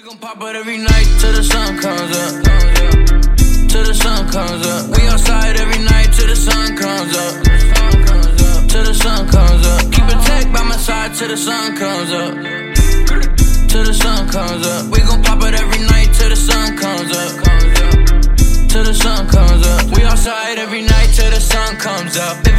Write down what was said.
gon' pop out every night till the sun comes up. Till the sun comes up. We outside every night till the sun comes up. Till the sun comes up. Keep a tech by my side till the sun comes up. Till the sun comes up. We gon' pop out every night till the sun comes up. Till the sun comes up. We outside every night till the sun comes up.